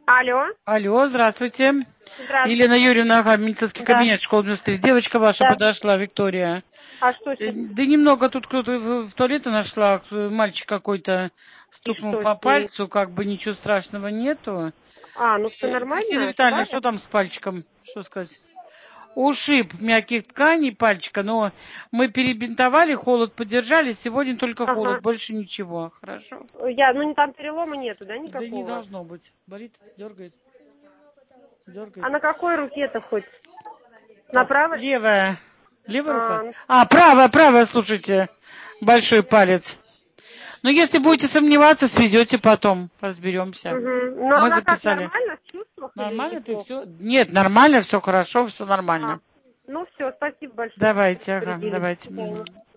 Алло. Алло, здравствуйте. Здравствуйте. Елена Юрьевна, ага, медицинский Да. кабинет, школа 93. Девочка ваша Да. подошла, Виктория. А что с ней? Да немного тут кто-то в туалете нашла, мальчик какой-то И стукнул что по с ней? пальцу, как бы ничего страшного нету. Ну все Кристина нормально? Витальевна, что там с пальчиком? Что сказать? Ушиб мягких тканей пальчика, но мы перебинтовали, холод поддержали, сегодня только холод, Ага. больше ничего. Хорошо? Там перелома нету, да, Да не никакого? должно быть. Болит, дергает, А дергает. на какой руке-то хоть? На Так, правой? левая. Левая рука? Ну, Правая, слушайте. Большой палец. Но если будете сомневаться, сведете потом. Разберемся. угу. Ну Мы она как, записали. нормально, в чувствах или Нормально ты плохо? все? Нет, нормально, все хорошо, все А, нормально. ну все, спасибо большое, что Давайте, ага, предупредили. До давайте. свидания.